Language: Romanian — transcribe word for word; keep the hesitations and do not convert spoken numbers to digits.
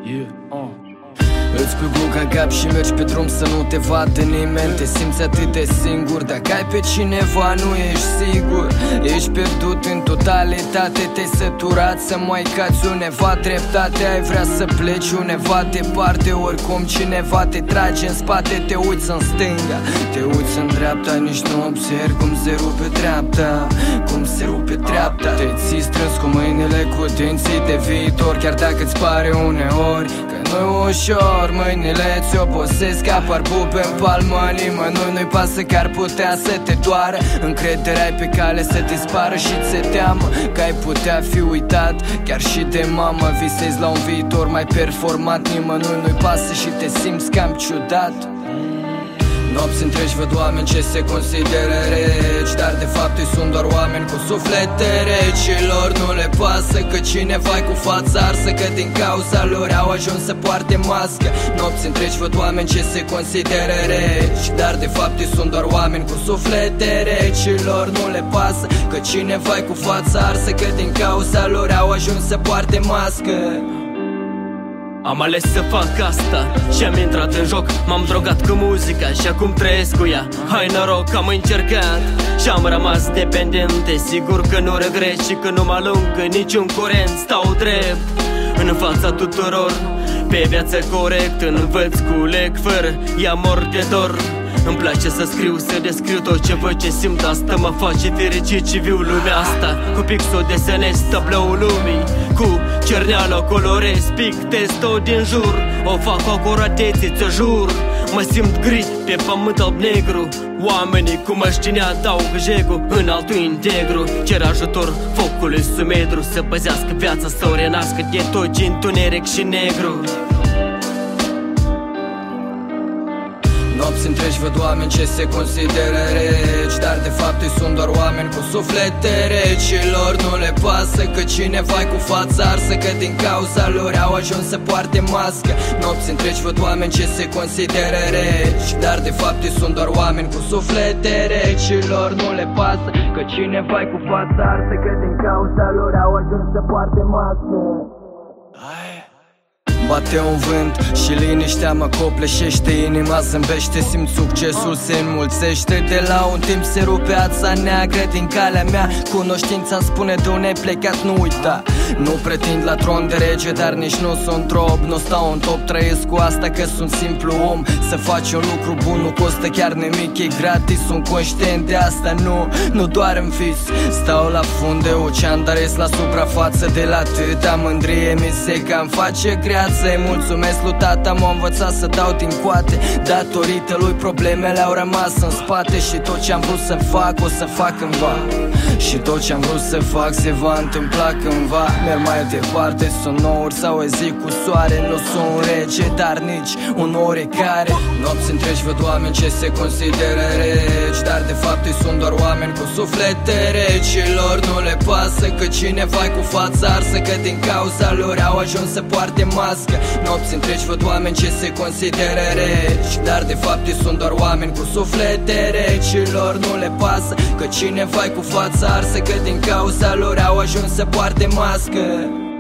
Yeah, uh. Îți pui gluga în cap și mergi pe drum să nu te vadă nimeni. Te simți atât de singur, dacă ai pe cineva nu ești sigur. Ești pierdut în totalitate, te-ai săturat să mai cați undeva dreptate. Ai vrea să pleci undeva departe, oricum cineva te trage în spate. Te uiți în stânga, te uiți în dreapta, nici nu observi cum se rupe dreapta, cum se rupe dreapta. Te ții strâns cu mâinile, cu dinții de viitor, chiar dacă îți pare uneori că nu-i ușor. Mâinile ți obosesc, apar bupe în palmă, nimănui nu-i pasă că ar putea să te doară. Încrederea ai pe cale să dispară și ți-e teamă că ai putea fi uitat chiar și de mamă. Visezi la un viitor mai performant, nimănui nu-i pasă și te simți cam ciudat. Nopți întregi văd oameni ce se consideră reci, dar de fapt îi sunt doar oameni cu suflete reci. Lor nu le pasă că cineva cu fața arsă, că din cauza lor au ajuns să poarte mască. Nopți întregi văd oameni ce se consideră reci, dar de fapt îi sunt doar oameni cu suflete reci. Lor nu le pasă că cineva cu fața arsă, că din cauza lor au ajuns să poarte mască. Am ales să fac asta și am intrat în joc. M-am drogat cu muzica și acum trăiesc cu ea. Hai noroc, am încercat și am rămas dependent. E sigur că nu regret și că nu mă alungă niciun curent. Stau drept în fața tuturor, pe viață corect învăț cu lec fără ea mor de dor. Îmi place să scriu, să descriu tot ce văd, ce simt. Asta mă face fericit și viu lumea asta. Cu pixul desenez tabloul lumii, cu cerneală o colorez, pictez-o din jur. O fac cu acuratețe, ți-o jur. Mă simt gri pe pământ alb-negru. Oamenii cu măștini adaugă jegul, în altul integru. Cer ajutor focului sumedru, să păzească viața, să o renască de tot ce întuneric și negru. Nopți întregi văd oameni ce se consideră reci, dar de fapt îi sunt doar oameni cu suflete reci. Lor nu le pasă că cineva cu fața arsă, că din cauza lor au ajuns să poarte mască. Nopți întregi văd oameni ce se consideră reci, dar de fapt îi sunt doar oameni cu suflete reci. Lor nu le pasă că cineva cu fața arsă, că din cauza lor au ajuns să poarte mască. Bate un vânt și liniștea mă copleșește, inima zâmbește, simt succesul se înmulțește. De la un timp se rupe ața neagră din calea mea, cunoștința îmi spune de unde ai plecat, nu uita. Nu pretind la tron de rege, dar nici nu sunt rob, nu stau în top, trăiesc cu asta că sunt simplu om. Să faci un lucru bun nu costă chiar nimic, e gratis, sunt conștient de asta, nu, nu doar în vis. Stau la fund de ocean, dar ies la suprafață de la atâta mândrie, mi se cam face greață. Să-i mulțumesc lui tata, m-a învățat să dau din coate, datorită lui problemele au rămas în spate. Și tot ce-am vrut să fac o să fac cândva, și tot ce-am vrut să fac se va întâmpla cândva. Merg mai departe, sunt nouri sau o zi cu soare. Nu sunt un rege, dar nici un oarecare. Nopți întregi văd oameni ce se consideră reci, dar de fapt îi sunt doar oameni cu suflete reci. Lor nu le pasă că cineva cu fața arsă, că din cauza lor au ajuns să poarte mască. Nopți întregi văd oameni ce se consideră reci, dar de fapt îi sunt doar oameni cu suflete reci. Lor nu le pasă că cineva cu fața arsă, că din cauza lor au ajuns să poarte mască.